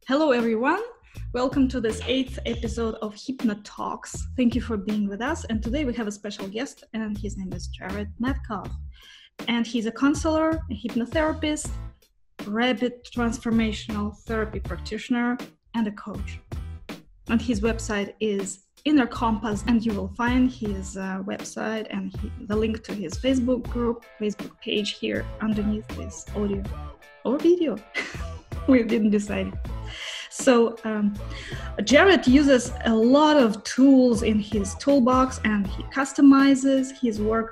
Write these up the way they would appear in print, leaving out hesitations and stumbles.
Hello, everyone. Welcome to this 8th episode of Hypno Talks. Thank you for being with us. And today we have a special guest, and his name is Jared Metcalf. And he's a counselor, a hypnotherapist, rapid transformational therapy practitioner, and a coach. And his website is Inner Compass, and you will find his website and the link to his Facebook page here underneath this audio or video. We didn't decide. So Jared uses a lot of tools in his toolbox, and he customizes his work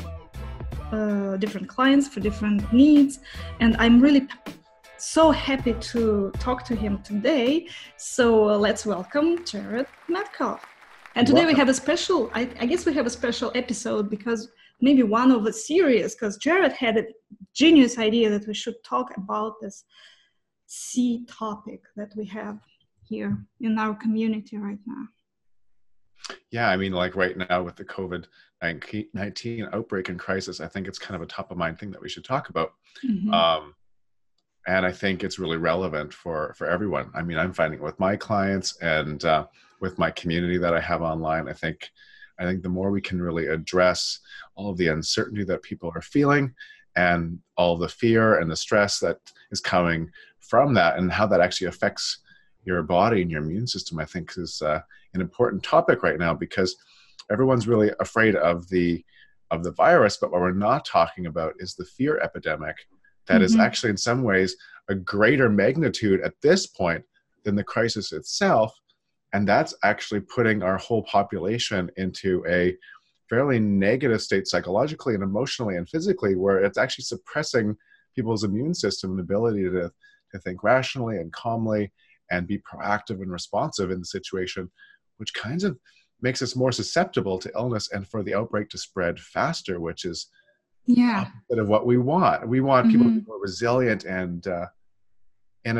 with different clients for different needs. And I'm really so happy to talk to him today. So let's welcome Jared Metcalf. And today we have a special, I guess we have a special episode because maybe one of the series, because Jared had a genius idea that we should talk about this C topic that we have here in our community right now. Yeah, I mean, like right now with the COVID-19 outbreak and crisis, I think it's kind of a top of mind thing that we should talk about. Mm-hmm. And I think it's really relevant for everyone. I mean, I'm finding it with my clients and with my community that I have online. I think the more we can really address all of the uncertainty that people are feeling and all the fear and the stress that is coming from that and how that actually affects your body and your immune system, I think is an important topic right now because everyone's really afraid of the virus, but what we're not talking about is the fear epidemic that is actually in some ways a greater magnitude at this point than the crisis itself. And that's actually putting our whole population into a fairly negative state psychologically and emotionally and physically, where it's actually suppressing people's immune system and ability to think rationally and calmly and be proactive and responsive in the situation, which kind of makes us more susceptible to illness and for the outbreak to spread faster, which is opposite of what we want. We want people to be more resilient and in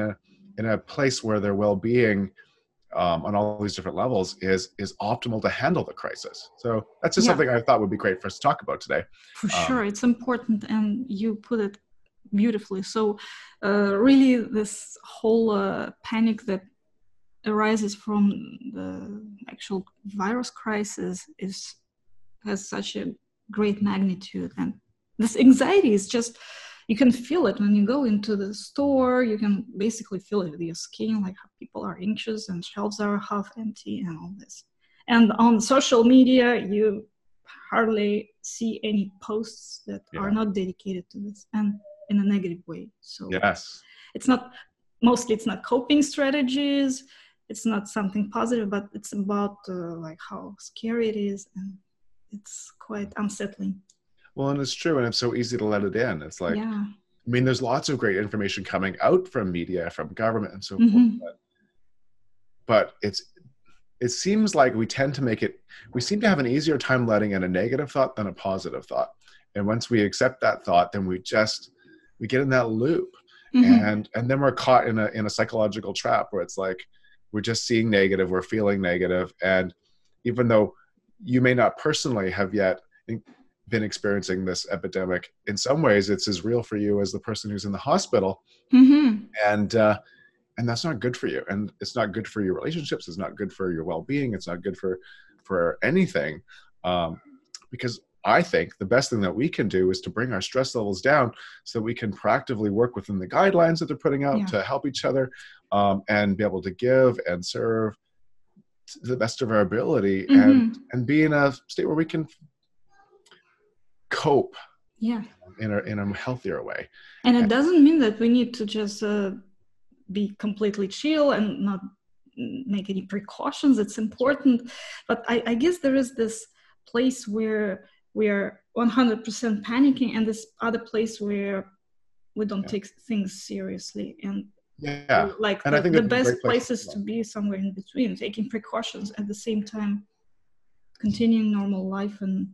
a place where their well-being on all these different levels is optimal to handle the crisis. So that's just something I thought would be great for us to talk about today. For sure, it's important, and you put it beautifully. So really this whole panic that arises from the actual virus crisis has such a great magnitude, and this anxiety is just, you can feel it when you go into the store. You can basically feel it with your skin, like how people are anxious and shelves are half empty and all this. And on social media, you hardly see any posts that are not dedicated to this and in a negative way. So it's not coping strategies. It's not something positive, but it's about like how scary it is, and it's quite unsettling. Well, and it's true, and it's so easy to let it in. It's like, I mean, there's lots of great information coming out from media, from government, and so forth. But it seems like we seem to have an easier time letting in a negative thought than a positive thought. And once we accept that thought, then we get in that loop, and then we're caught in a psychological trap where it's like we're just seeing negative, we're feeling negative, and even though you may not personally have yet been experiencing this epidemic, in some ways it's as real for you as the person who's in the hospital, and that's not good for you, and it's not good for your relationships, it's not good for your well-being, it's not good for anything, because I think the best thing that we can do is to bring our stress levels down so that we can proactively work within the guidelines that they're putting out to help each other, and be able to give and serve to the best of our ability, and be in a state where we can cope in a healthier way. And it doesn't mean that we need to just be completely chill and not make any precautions. It's important, but I guess there is this place where we are 100% panicking, and this other place where we don't take things seriously, and like and I think the best places to be somewhere in between, taking precautions at the same time, continuing normal life and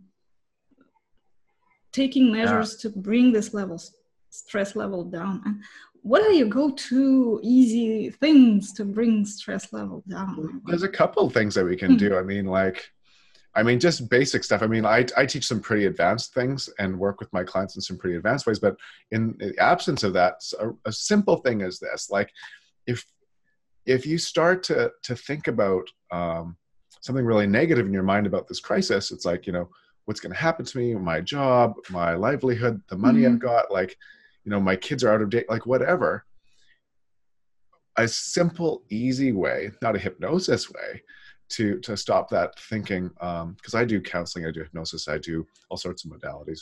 taking measures to bring this stress level down. And what are your go-to easy things to bring stress level down? There's a couple of things that we can do. I mean, just basic stuff. I mean, I teach some pretty advanced things and work with my clients in some pretty advanced ways, but in the absence of that, a simple thing is this, like if if you start to think about something really negative in your mind about this crisis, it's like, what's going to happen to me, my job, my livelihood, the money I've got, like, my kids are out of date, like whatever. A simple, easy way, not a hypnosis way, to stop that thinking, because I do counseling, I do hypnosis, I do all sorts of modalities,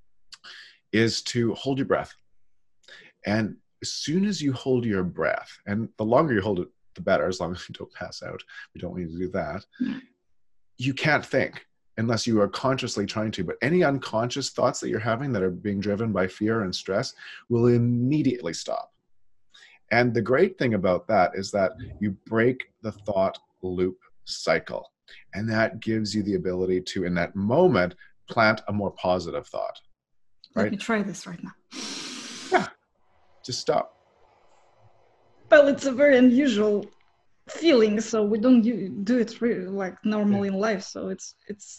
is to hold your breath. And as soon as you hold your breath, and the longer you hold it, the better, as long as you don't pass out. We don't need to do that. You can't think unless you are consciously trying to, but any unconscious thoughts that you're having that are being driven by fear and stress will immediately stop. And the great thing about that is that you break the thought loop cycle. And that gives you the ability to, in that moment, plant a more positive thought. Right? Let me try this right now. Yeah. Just stop. Well, it's a very unusual feeling, so we don't do it really like normally in life. So it's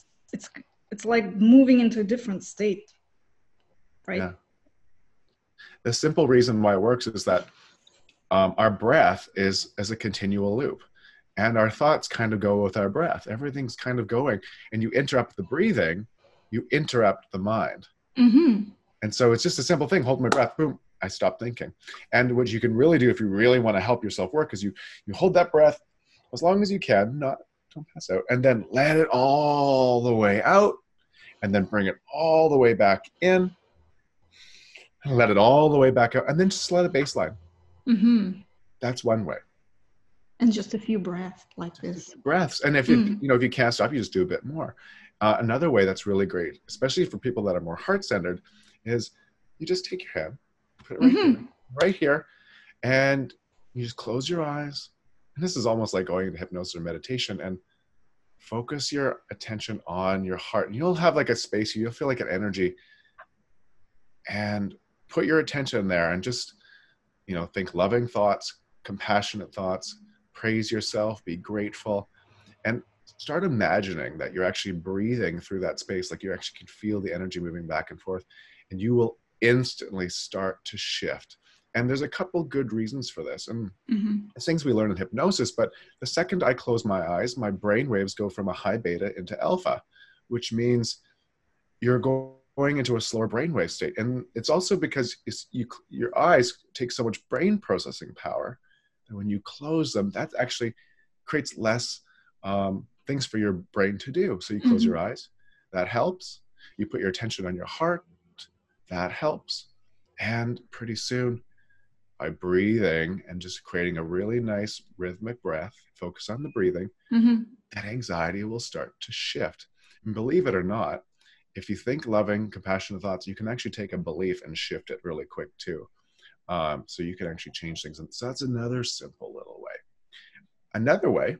like moving into a different state, right? Yeah. The simple reason why it works is that our breath is a continual loop, and our thoughts kind of go with our breath. Everything's kind of going, and you interrupt the breathing, you interrupt the mind. Mm-hmm. And so it's just a simple thing. Hold my breath, boom, I stop thinking. And what you can really do if you really want to help yourself work is you hold that breath as long as you can, don't pass out, and then let it all the way out, and then bring it all the way back in, and let it all the way back out, and then just let it baseline. Mm-hmm. That's one way. And just a few breaths like this. Breaths. And if you can't stop, you just do a bit more. Another way that's really great, especially for people that are more heart-centered, is you just take your hand, put it right here, and you just close your eyes. And this is almost like going into hypnosis or meditation, and focus your attention on your heart. And you'll have like a space, you'll feel like an energy, and put your attention there and just, think loving thoughts, compassionate thoughts, praise yourself, be grateful, and start imagining that you're actually breathing through that space, like you actually can feel the energy moving back and forth, and you will instantly start to shift. And there's a couple good reasons for this, and it's things we learn in hypnosis, but the second I close my eyes, my brain waves go from a high beta into alpha, which means you're going into a slower brainwave state. And it's also because your eyes take so much brain processing power that when you close them, that actually creates less things for your brain to do. So you close your eyes, that helps. You put your attention on your heart, that helps. And pretty soon, by breathing and just creating a really nice rhythmic breath, focus on the breathing, that anxiety will start to shift. And believe it or not, if you think loving, compassionate thoughts, you can actually take a belief and shift it really quick too. So you can actually change things. And so that's another simple little way. Another way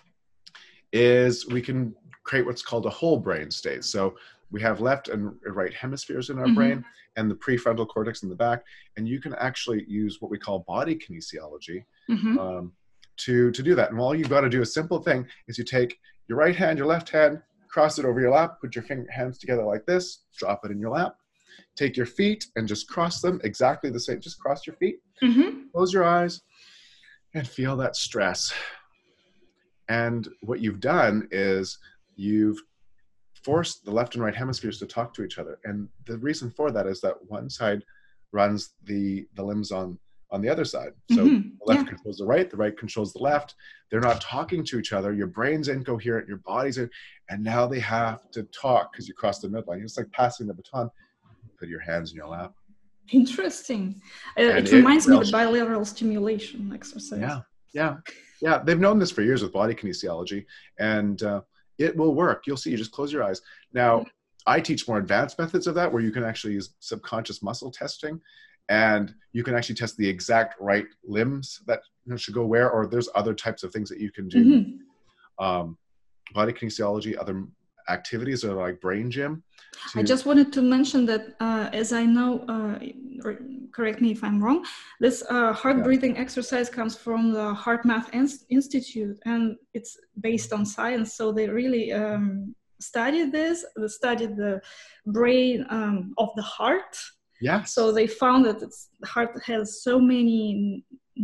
is we can create what's called a whole brain state. So we have left and right hemispheres in our brain, and the prefrontal cortex in the back. And you can actually use what we call body kinesiology to do that. And all you've got to do, a simple thing, is you take your right hand, your left hand, cross it over your lap, put your hands together like this, drop it in your lap. Take your feet and just cross them exactly the same. Just cross your feet, close your eyes, and feel that stress. And what you've done is you've forced the left and right hemispheres to talk to each other. And the reason for that is that one side runs the limbs on the other side. So the left controls the right controls the left. They're not talking to each other. Your brain's incoherent, your body's in, and now they have to talk because you crossed the midline. It's like passing the baton. Put your hands in your lap. Interesting. It reminds me of the bilateral stimulation exercise. Yeah. They've known this for years with body kinesiology, and it will work. You'll see. You just close your eyes. Now, I teach more advanced methods of that, where you can actually use subconscious muscle testing, and you can actually test the exact right limbs that should go where, or there's other types of things that you can do. Body kinesiology, other activities are like brain gym. I just wanted to mention that, as I know, or correct me if I'm wrong, this heart breathing exercise comes from the HeartMath Institute, and it's based on science. So they really studied this. They studied the brain of the heart. Yeah. So they found that the heart has so many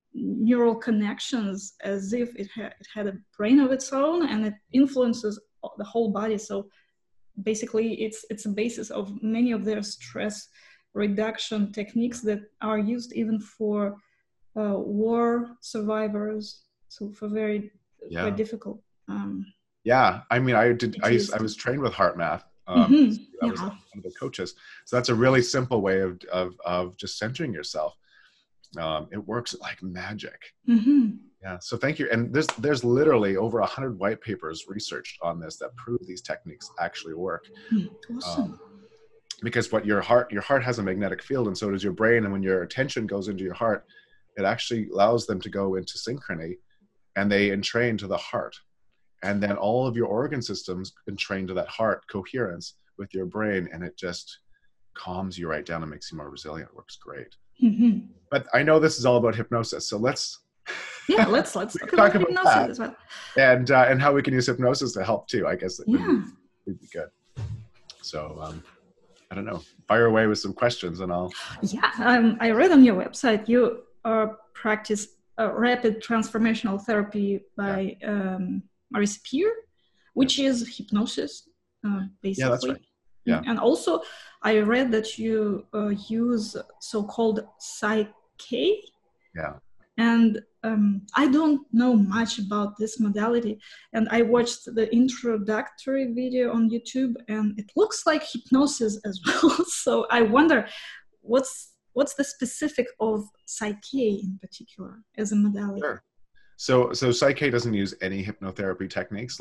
neural connections as if it had a brain of its own, and it influences the whole body. So basically it's a basis of many of their stress reduction techniques that are used even for war survivors, so for very difficult yeah, I mean, I was trained with HeartMath. I was one of the coaches, so that's a really simple way of just centering yourself. It works like magic. Yeah, so thank you. And there's literally over 100 white papers researched on this that prove these techniques actually work. Awesome. Because what your heart has a magnetic field, and so does your brain. And when your attention goes into your heart, it actually allows them to go into synchrony, and they entrain to the heart. And then all of your organ systems entrain to that heart coherence with your brain, and it just calms you right down and makes you more resilient. It works great. But I know this is all about hypnosis, so let's talk about hypnosis as well, and how we can use hypnosis to help too. I guess that would be good. So I don't know, fire away with some questions, and I'll. I read on your website you practice rapid transformational therapy by Maurice Peer, which is hypnosis, basically. Yeah, that's right. Yeah. And also, I read that you use so-called Psych-K. Yeah. And I don't know much about this modality. And I watched the introductory video on YouTube, and it looks like hypnosis as well. So I wonder, what's the specific of Psych-K in particular as a modality? Sure. So Psych-K doesn't use any hypnotherapy techniques.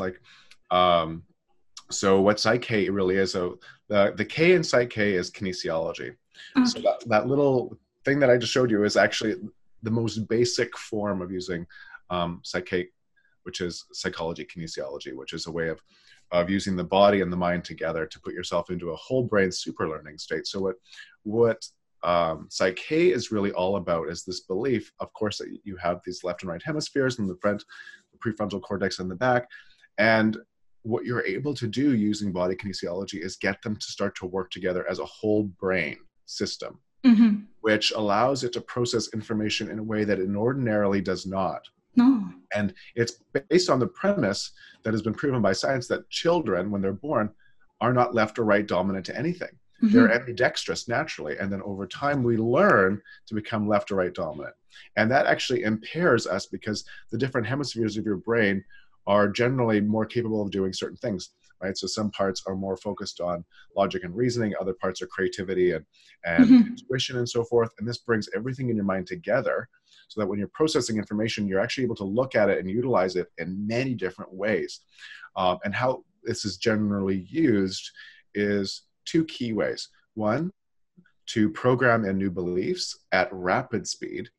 So what Psych-K really is, so the K in Psych-K is kinesiology. Okay. So that little thing that I just showed you is actually the most basic form of using Psych-K, which is psychology kinesiology, which is a way of using the body and the mind together to put yourself into a whole brain super learning state. So what Psych-K is really all about is this belief, of course, that you have these left and right hemispheres and the prefrontal cortex in the back. And what you're able to do using body kinesiology is get them to start to work together as a whole brain system, which allows it to process information in a way that it ordinarily does not. No. And it's based on the premise that has been proven by science that children, when they're born, are not left or right dominant to anything. They're ambidextrous naturally. And then over time, we learn to become left or right dominant. And that actually impairs us because the different hemispheres of your brain are generally more capable of doing certain things, right? So some parts are more focused on logic and reasoning, other parts are creativity and intuition and so forth. And this brings everything in your mind together so that when you're processing information, you're actually able to look at it and utilize it in many different ways. And how this is generally used is two key ways. One, to program in new beliefs at rapid speed.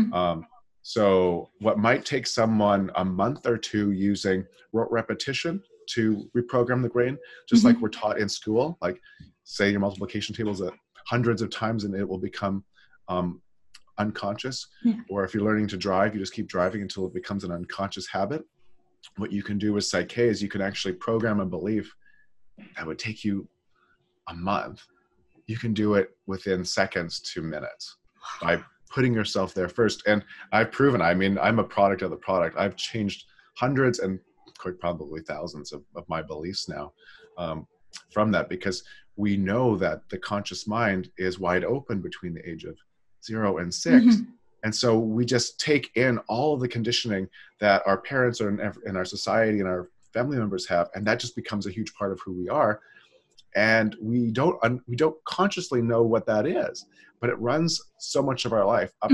So what might take someone a month or two using rote repetition to reprogram the brain, just like we're taught in school, like say your multiplication tables hundreds of times and it will become unconscious. Or if you're learning to drive, you just keep driving until it becomes an unconscious habit. What you can do with Psych-K is you can actually program a belief that would take you a month. You can do it within seconds to minutes by putting yourself there first. And I've proven, I mean, I'm a product of the product. I've changed hundreds and quite probably thousands of my beliefs now from that, because we know that the conscious mind is wide open between the age of 0 and 6. And so we just take in all of the conditioning that our parents or in our society and our family members have, and that just becomes a huge part of who we are. And we don't consciously know what that is, but it runs so much of our life up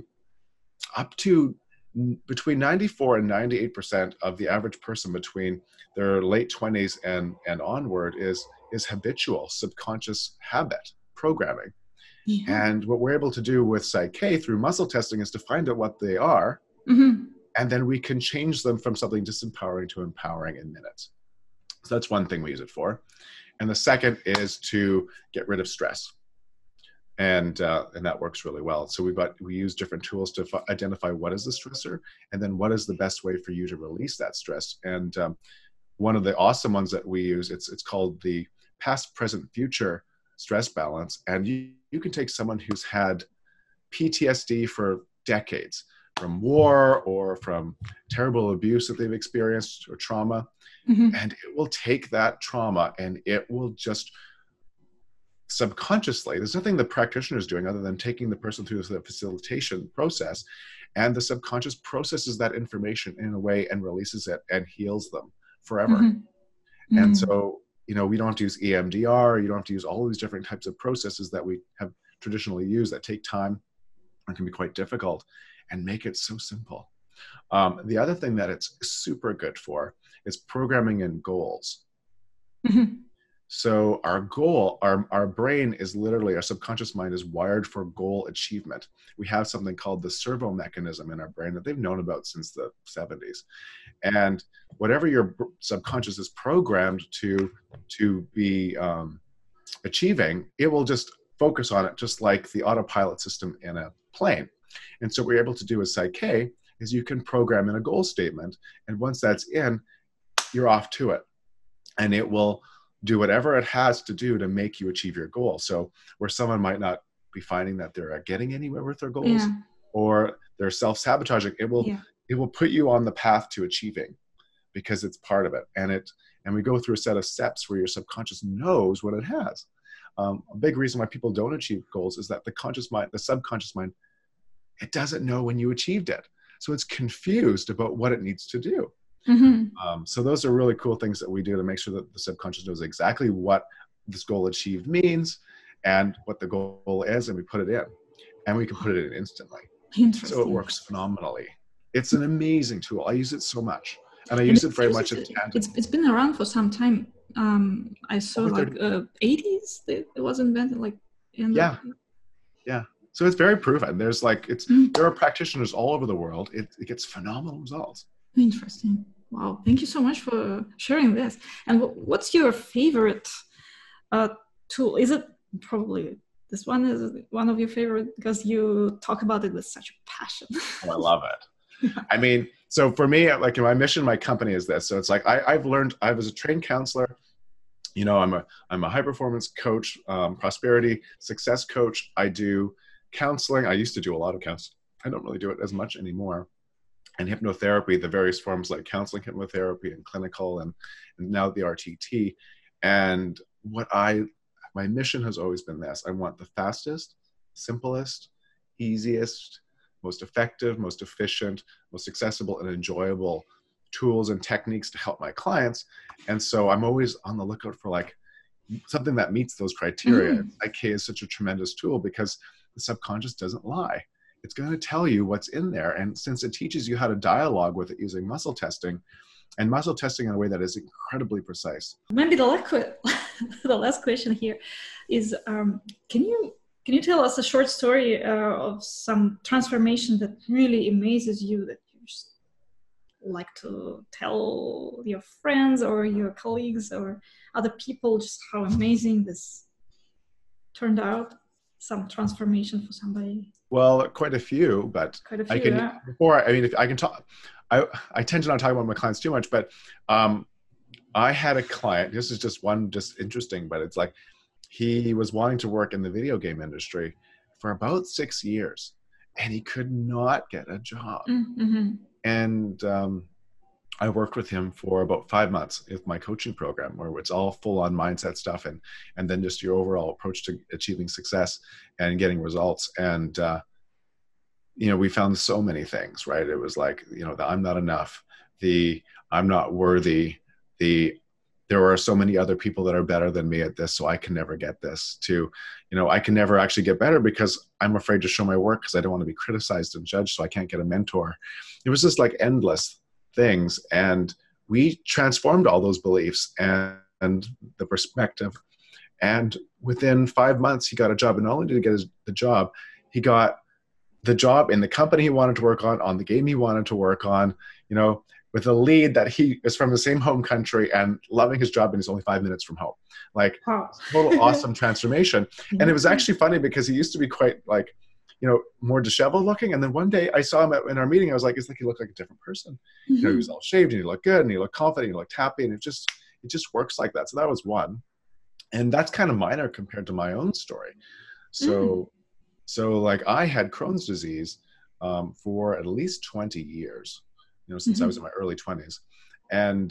to between 94 and 98% of the average person between their late 20s and onward is habitual subconscious habit programming. And what we're able to do with Psych-K through muscle testing is to find out what they are, and then we can change them from something disempowering to empowering in minutes. So that's one thing we use it for. And the second is to get rid of stress. And that works really well. So we use different tools to identify what is the stressor, and then what is the best way for you to release that stress. And one of the awesome ones that we use, it's called the past, present, future stress balance. And you can take someone who's had PTSD for decades, from war or from terrible abuse that they've experienced or trauma. And it will take that trauma and it will just subconsciously, there's nothing the practitioner is doing other than taking the person through the facilitation process, and the subconscious processes that information in a way and releases it and heals them forever. And so, you know, we don't have to use EMDR, you don't have to use all these different types of processes that we have traditionally used that take time and can be quite difficult, and make it so simple. The other thing that it's super good for is programming in goals. So our goal, our brain is literally, our subconscious mind is wired for goal achievement. We have something called the servo mechanism in our brain that they've known about since the 70s. And whatever your subconscious is programmed to be achieving, it will just focus on it, just like the autopilot system in a plane. And so what we're able to do with PSYCH-K is you can program in a goal statement, and once that's in, you're off to it. And it will do whatever it has to do to make you achieve your goal. So where someone might not be finding that they're getting anywhere with their goals, or they're self-sabotaging, it will put you on the path to achieving, because it's part of it. And we go through a set of steps where your subconscious knows what it has. A big reason why people don't achieve goals is that the subconscious mind, it doesn't know when you achieved it. So it's confused about what it needs to do. So those are really cool things that we do to make sure that the subconscious knows exactly what this goal achieved means and what the goal is, and we put it in, and we can put it in instantly. So it works phenomenally. It's an amazing tool. I use it so much, and I use it very much in tandem. It's been around for some time. I saw like 80s it was invented, like yeah. So it's very proven. There's like there are practitioners all over the world. It gets phenomenal results. Interesting. Wow. Thank you so much for sharing this. And what's your favorite tool? Is it probably this one? Is one of your favorite because you talk about it with such passion? Oh, I love it. I mean, so for me, like my mission, my company is this. So it's like I've learned. I was a trained counselor. You know, I'm a high performance coach, prosperity success coach. I do counseling. I used to do a lot of counseling. I don't really do it as much anymore. And hypnotherapy, the various forms like counseling, hypnotherapy, and clinical, and now the RTT. And my mission has always been this. I want the fastest, simplest, easiest, most effective, most efficient, most accessible and enjoyable tools and techniques to help my clients. And so I'm always on the lookout for like something that meets those criteria. PSYCH-K is such a tremendous tool because the subconscious doesn't lie. It's going to tell you what's in there. And since it teaches you how to dialogue with it using muscle testing, and muscle testing in a way that is incredibly precise. Maybe the last question here is, can you tell us a short story of some transformation that really amazes you, that you just like to tell your friends or your colleagues or other people, just how amazing this turned out? Some transformation for somebody? Well, quite a few, but I can, if I can talk, I tend to not talk about my clients too much, but I had a client, this is just interesting, but it's like, he was wanting to work in the video game industry for about 6 years, and he could not get a job. And I worked with him for about 5 months with my coaching program, where it's all full on mindset stuff and then just your overall approach to achieving success and getting results. And, you know, we found so many things, right? It was like, you know, the I'm not enough, the I'm not worthy, there are so many other people that are better than me at this, so I can never get this, to, you know, I can never actually get better because I'm afraid to show my work because I don't want to be criticized and judged, so I can't get a mentor. It was just like endless things. And we transformed all those beliefs and the perspective. And within 5 months, he got a job. And not only did he get the job, he got the job in the company he wanted to work on the game he wanted to work on, you know, with a lead that he is from the same home country and loving his job, and he's only 5 minutes from home. Like, total awesome transformation. And it was actually funny because he used to be quite like, you know, more disheveled looking. And then one day I saw him in our meeting. I was like, it's like he looked like a different person. You know, he was all shaved and he looked good and he looked confident, he looked happy, and it just works like that. So that was one. And that's kind of minor compared to my own story. So like I had Crohn's disease for at least 20 years, since I was in my early 20s. And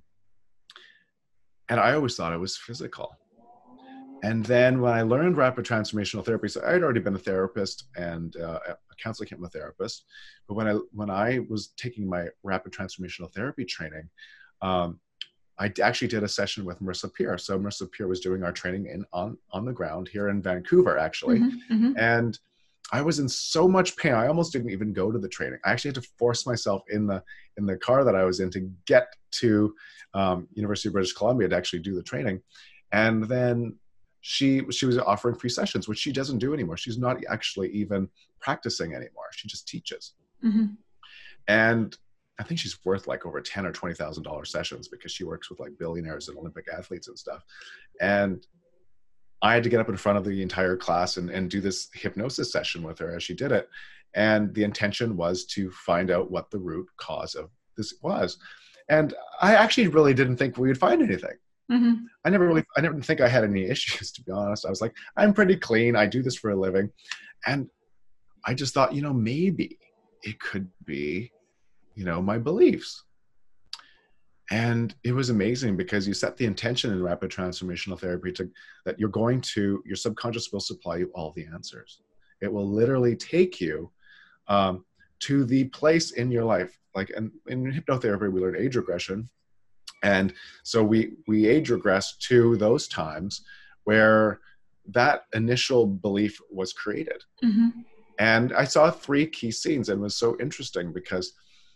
I always thought it was physical. And then when I learned rapid transformational therapy, so I had already been a therapist and a counseling hypnotherapist. But when I was taking my rapid transformational therapy training, I actually did a session with Marissa Peer. So Marissa Peer was doing our training on the ground here in Vancouver, actually. And I was in so much pain. I almost didn't even go to the training. I actually had to force myself in the car that I was in to get to University of British Columbia to actually do the training. And then she was offering free sessions, which she doesn't do anymore. She's not actually even practicing anymore. She just teaches. And I think she's worth like over $10,000 or $20,000 sessions because she works with like billionaires and Olympic athletes and stuff. And I had to get up in front of the entire class and do this hypnosis session with her as she did it. And the intention was to find out what the root cause of this was. And I actually really didn't think we would find anything. I never think I had any issues, to be honest. I was like, I'm pretty clean. I do this for a living. And I just thought, maybe it could be, my beliefs. And it was amazing because you set the intention in rapid transformational therapy that your subconscious will supply you all the answers. It will literally take you to the place in your life. Like in hypnotherapy, we learn age regression. And so we age regress to those times where that initial belief was created. And I saw 3 key scenes, and it was so interesting because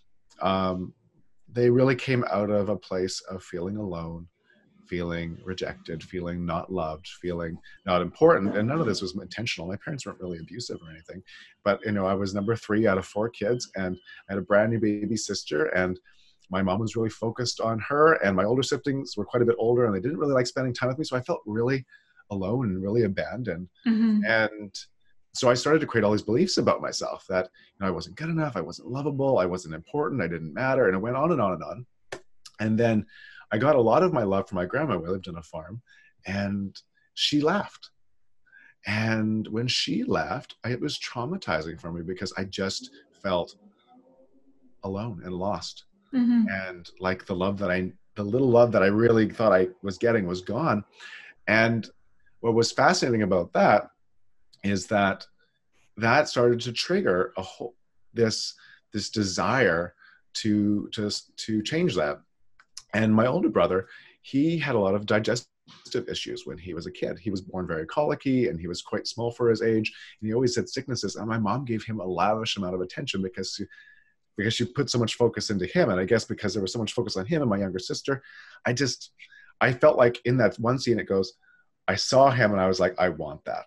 they really came out of a place of feeling alone, feeling rejected, feeling not loved, feeling not important. And none of this was intentional. My parents weren't really abusive or anything, but I was number 3 out of 4 kids, and I had a brand new baby sister, and my mom was really focused on her, and my older siblings were quite a bit older, and they didn't really like spending time with me. So I felt really alone and really abandoned. And so I started to create all these beliefs about myself that I wasn't good enough, I wasn't lovable, I wasn't important, I didn't matter. And it went on and on and on. And then I got a lot of my love from my grandma. We lived on a farm, and she left. And when she left, it was traumatizing for me because I just felt alone and lost. And like the little love that I really thought I was getting was gone. And what was fascinating about that is that started to trigger this desire to change that. And my older brother, he had a lot of digestive issues when he was a kid. He was born very colicky, and he was quite small for his age. And he always had sicknesses. And my mom gave him a lavish amount of attention because she put so much focus into him. And I guess because there was so much focus on him and my younger sister, I felt like in that one scene, it goes, I saw him and I was like, I want that.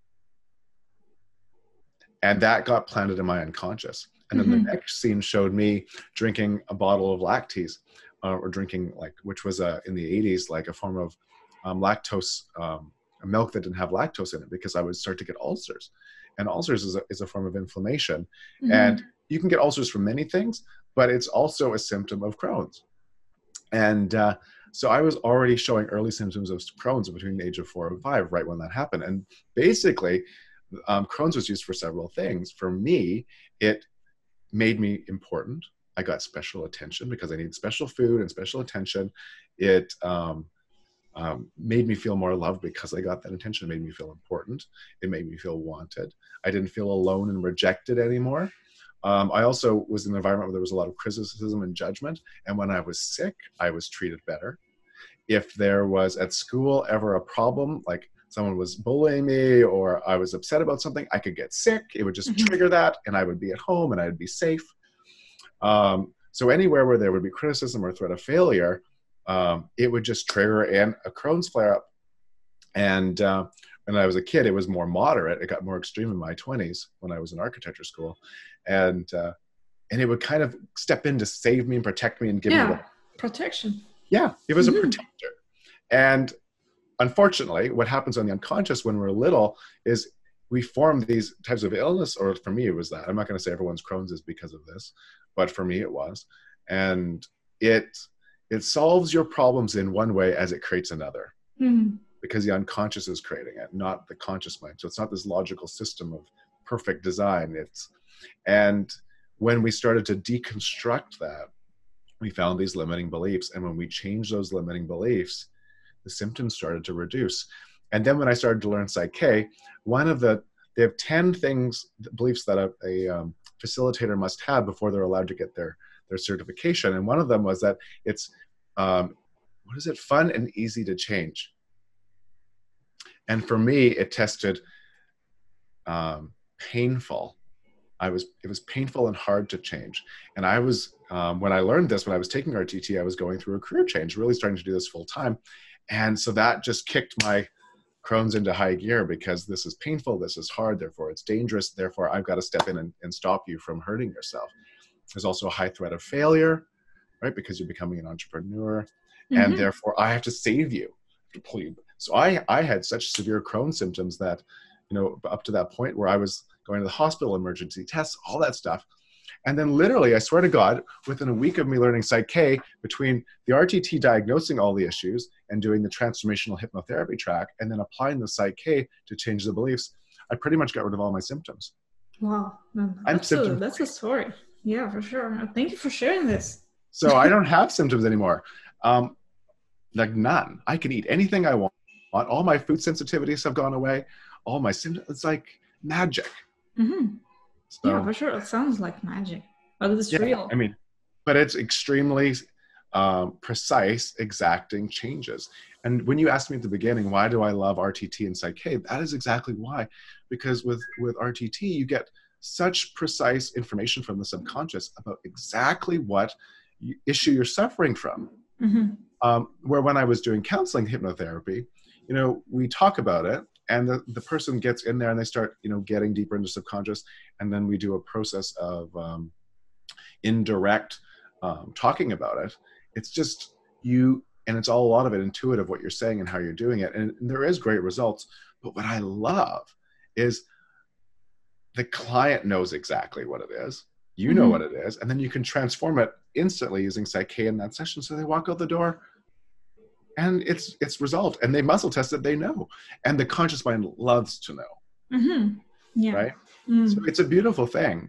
And that got planted in my unconscious. And then the next scene showed me drinking a bottle of Lactase, or drinking which was in the 80s, like a form of lactose, a milk that didn't have lactose in it, because I would start to get ulcers. And ulcers is a form of inflammation. And you can get ulcers from many things, but it's also a symptom of Crohn's. And so I was already showing early symptoms of Crohn's between the age of 4 and 5, right when that happened. And basically, Crohn's was used for several things. For me, it made me important. I got special attention because I needed special food and special attention. It made me feel more loved because I got that attention. It made me feel important. It made me feel wanted. I didn't feel alone and rejected anymore. I also was in an environment where there was a lot of criticism and judgment. And when I was sick, I was treated better. If there was at school ever a problem, like someone was bullying me or I was upset about something, I could get sick. It would just trigger that, and I would be at home and I'd be safe. So anywhere where there would be criticism or threat of failure, it would just trigger a Crohn's flare-up. And when I was a kid, it was more moderate. It got more extreme in my 20s when I was in architecture school. And it would kind of step in to save me and protect me and give me protection. Yeah, it was a protector. And unfortunately, what happens on the unconscious when we're little is we form these types of illness, or for me, it was that. I'm not going to say everyone's Crohn's is because of this, but for me, it was. And it solves your problems in one way as it creates another. Because the unconscious is creating it, not the conscious mind. So it's not this logical system of perfect design. And when we started to deconstruct that, we found these limiting beliefs. And when we changed those limiting beliefs, the symptoms started to reduce. And then when I started to learn Psych-K, they have 10 beliefs that a facilitator must have before they're allowed to get their certification. And one of them was that it's, fun and easy to change. And for me, it tested painful. It was painful and hard to change. And I was, when I learned this, when I was taking RTT, I was going through a career change, really starting to do this full time. And so that just kicked my Crohn's into high gear, because this is painful, this is hard, therefore it's dangerous, therefore I've got to step in and stop you from hurting yourself. There's also a high threat of failure, right? Because you're becoming an entrepreneur, and therefore I have to save you. So I had such severe Crohn's symptoms that, up to that point where I was going to the hospital, emergency tests, all that stuff. And then literally, I swear to God, within a week of me learning Psych-K, between the RTT diagnosing all the issues and doing the transformational hypnotherapy track, and then applying the Psych-K to change the beliefs, I pretty much got rid of all my symptoms. Wow. That's a story. Yeah, for sure. Thank you for sharing this. So I don't have symptoms anymore. Like none. I can eat anything I want. All my food sensitivities have gone away. All my symptoms, it's like magic. So, yeah, for sure. It sounds like magic, but it's real. I mean, but it's extremely precise, exacting changes. And when you asked me at the beginning, why do I love RTT and Psych-K? That is exactly why. Because with RTT, you get such precise information from the subconscious about exactly what issue you're suffering from. Where when I was doing counseling hypnotherapy, we talk about it, and the person gets in there and they start, getting deeper into subconscious. And then we do a process of indirect talking about it. It's just and it's all a lot of it intuitive, what you're saying and how you're doing it. And there is great results. But what I love is the client knows exactly what it is. You know what it is. And then you can transform it instantly using Psych-K in that session. So they walk out the door and it's resolved, and they muscle test it, they know. And the conscious mind loves to know. Yeah. Right? So it's a beautiful thing.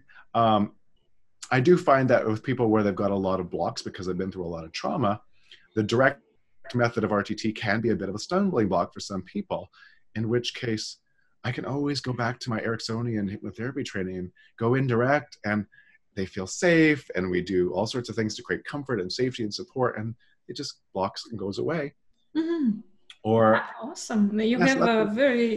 I do find that with people where they've got a lot of blocks because they've been through a lot of trauma, the direct method of RTT can be a bit of a stumbling block for some people, in which case I can always go back to my Ericksonian hypnotherapy training and go indirect, and they feel safe, and we do all sorts of things to create comfort and safety and support, and it just blocks and goes away. Or awesome. You have a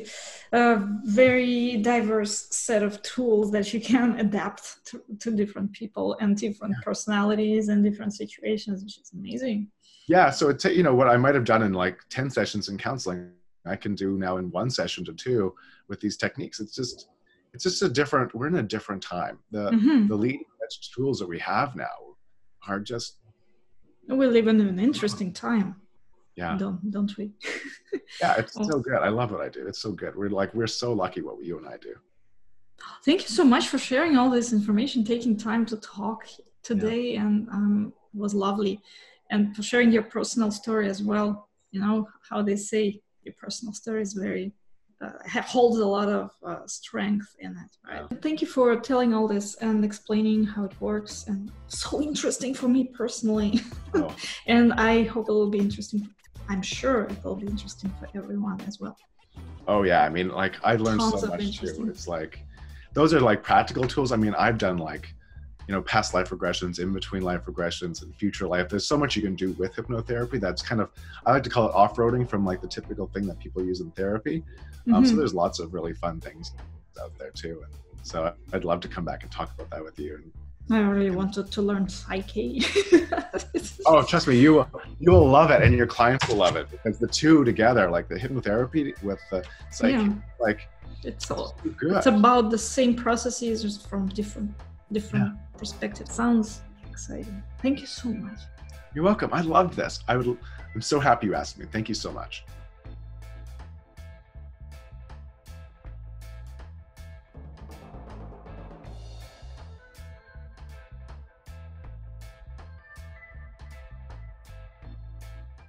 very diverse set of tools that you can adapt to different people and different personalities and different situations, which is amazing. Yeah. So it's, what I might have done in like 10 sessions in counseling, I can do now in 1 session to 2 with these techniques. It's just we're in a different time. The leading edge tools that we have now are just. We live in an interesting time. Yeah. Don't we? Yeah, it's so good. I love what I do. It's so good. We're so lucky what you and I do. Thank you so much for sharing all this information, taking time to talk today, and it was lovely. And for sharing your personal story as well. How they say your personal story is very holds a lot of strength in it, right? Yeah. Thank you for telling all this and explaining how it works, and so interesting for me personally. Oh. And I hope it will be interesting. I'm sure it will be interesting for everyone as well. Oh yeah, I mean, like I learned so much too. It's like those are like practical tools. I mean, I've done like past life regressions, in between life regressions, and future life. There's so much you can do with hypnotherapy. That's kind of, I like to call it off-roading from like the typical thing that people use in therapy. So there's lots of really fun things out there too. And so I'd love to come back and talk about that with you. I really wanted to learn Psych-K. Oh, trust me, you will love it, and your clients will love it, because the two together, like the hypnotherapy with the Psych-K, like it's all good. It's about the same processes, just from different perspectives. Sounds exciting. Thank you so much. You're welcome. I loved this. I'm so happy you asked me. Thank you so much.